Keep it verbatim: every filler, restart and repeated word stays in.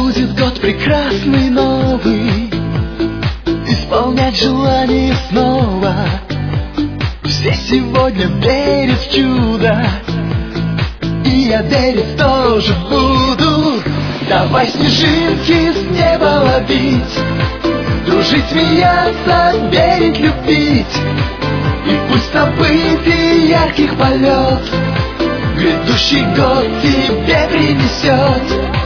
будет год прекрасный новый, исполнять желания снова. Все сегодня верят в чудо, и я верить тоже буду. Давай снежинки с неба ловить, дружить, смеяться, верить, любить. И пусть событий ярких полет грядущий год тебе принесет.